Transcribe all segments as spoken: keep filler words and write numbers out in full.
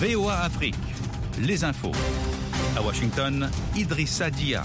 V O A Afrique, les infos. À Washington, Idrissa Dia.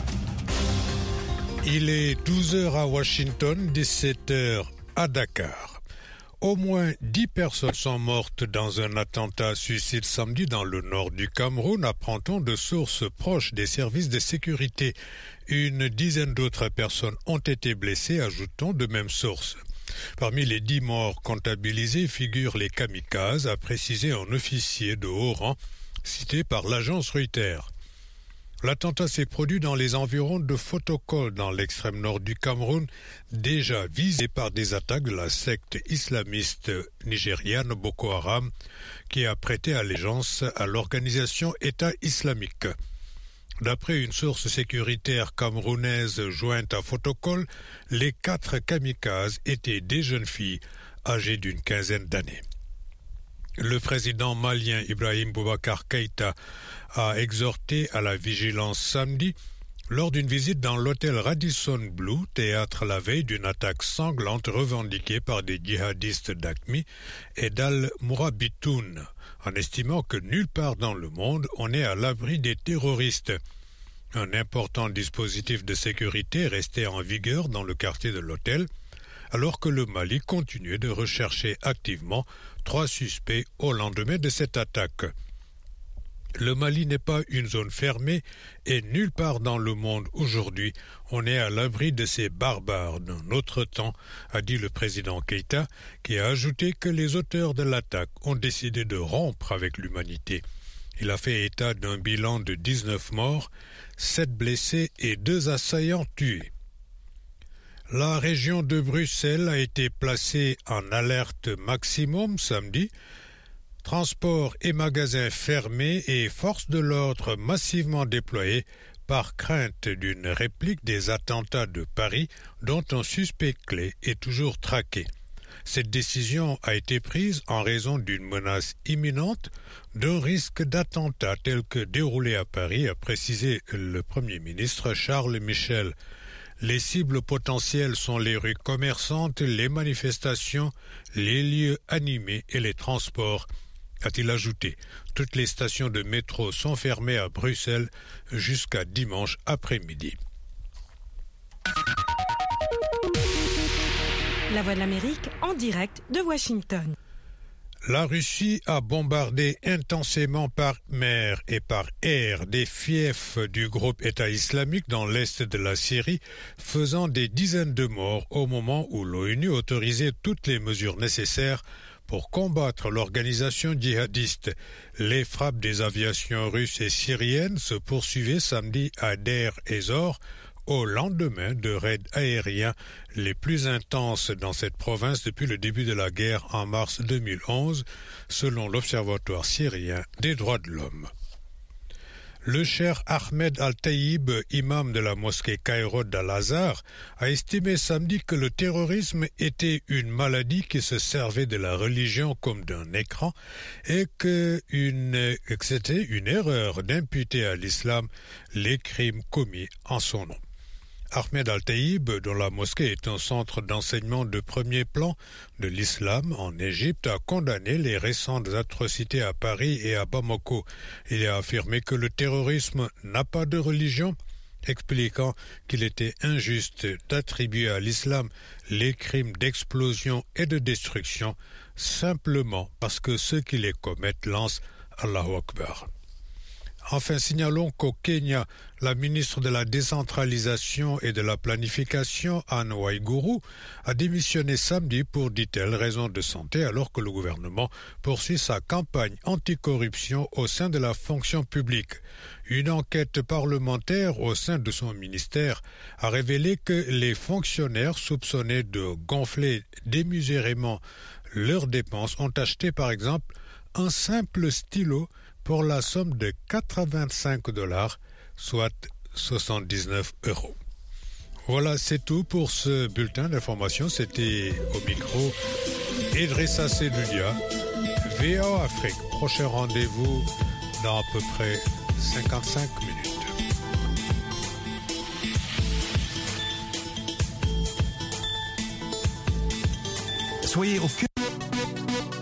Il est douze heures à Washington, dix-sept heures à Dakar. Au moins dix personnes sont mortes dans un attentat suicide samedi dans le nord du Cameroun, apprend-on de sources proches des services de sécurité. Une dizaine d'autres personnes ont été blessées, ajoute-t-on de même source. Parmi les dix morts comptabilisés figurent les kamikazes, a précisé un officier de haut rang cité par l'agence Reuters. L'attentat s'est produit dans les environs de Fotokol, dans l'extrême nord du Cameroun, déjà visé par des attaques de la secte islamiste nigériane Boko Haram, qui a prêté allégeance à l'organisation État islamique. D'après une source sécuritaire camerounaise jointe à Fotokol, les quatre kamikazes étaient des jeunes filles âgées d'une quinzaine d'années. Le président malien Ibrahim Boubacar Keïta a exhorté à la vigilance samedi lors d'une visite dans l'hôtel Radisson Blu, théâtre la veille d'une attaque sanglante revendiquée par des djihadistes d'Aqmi et d'Al-Mourabitoun, en estimant que nulle part dans le monde on est à l'abri des terroristes. Un important dispositif de sécurité restait en vigueur dans le quartier de l'hôtel, alors que le Mali continuait de rechercher activement trois suspects au lendemain de cette attaque. Le Mali n'est pas une zone fermée et nulle part dans le monde aujourd'hui on est à l'abri de ces barbares d'un autre temps, a dit le président Keïta, qui a ajouté que les auteurs de l'attaque ont décidé de rompre avec l'humanité. Il a fait état d'un bilan de dix-neuf morts, sept blessés et deux assaillants tués. La région de Bruxelles a été placée en alerte maximum samedi. Transports et magasins fermés et forces de l'ordre massivement déployées par crainte d'une réplique des attentats de Paris dont un suspect clé est toujours traqué. Cette décision a été prise en raison d'une menace imminente d'un risque d'attentat tel que déroulé à Paris, a précisé le Premier ministre Charles Michel. Les cibles potentielles sont les rues commerçantes, les manifestations, les lieux animés et les transports, a-t-il ajouté. Toutes les stations de métro sont fermées à Bruxelles jusqu'à dimanche après-midi. La Voix de l'Amérique en direct de Washington. La Russie a bombardé intensément par mer et par air des fiefs du groupe État islamique dans l'est de la Syrie, faisant des dizaines de morts au moment où l'ONU autorisait toutes les mesures nécessaires pour combattre l'organisation djihadiste. Les frappes des aviations russes et syriennes se poursuivaient samedi à Deir ez-Zor, au lendemain de raids aériens les plus intenses dans cette province depuis le début de la guerre en mars deux mille onze, selon l'Observatoire syrien des droits de l'homme. Le cheikh Ahmed Al-Taïb, imam de la mosquée Cairo d'Al-Azhar, a estimé samedi que le terrorisme était une maladie qui se servait de la religion comme d'un écran et que, une, que c'était une erreur d'imputer à l'islam les crimes commis en son nom. Ahmed Al-Taïb, dont la mosquée est un centre d'enseignement de premier plan de l'islam en Égypte, a condamné les récentes atrocités à Paris et à Bamako. Il a affirmé que le terrorisme n'a pas de religion, expliquant qu'il était injuste d'attribuer à l'islam les crimes d'explosion et de destruction simplement parce que ceux qui les commettent lancent Allahu Akbar. Enfin, signalons qu'au Kenya, la ministre de la décentralisation et de la planification, Anne Waiguru, a démissionné samedi pour, dit-elle, raison de santé, alors que le gouvernement poursuit sa campagne anticorruption au sein de la fonction publique. Une enquête parlementaire au sein de son ministère a révélé que les fonctionnaires soupçonnés de gonfler démesurément leurs dépenses ont acheté, par exemple, un simple stylo pour la somme de quatre-vingt-cinq dollars, soit soixante-dix-neuf euros. Voilà, c'est tout pour ce bulletin d'information. C'était au micro Idrissa Sedoudia, V O A Afrique. Prochain rendez-vous dans à peu près cinquante-cinq minutes. Soyez au cœur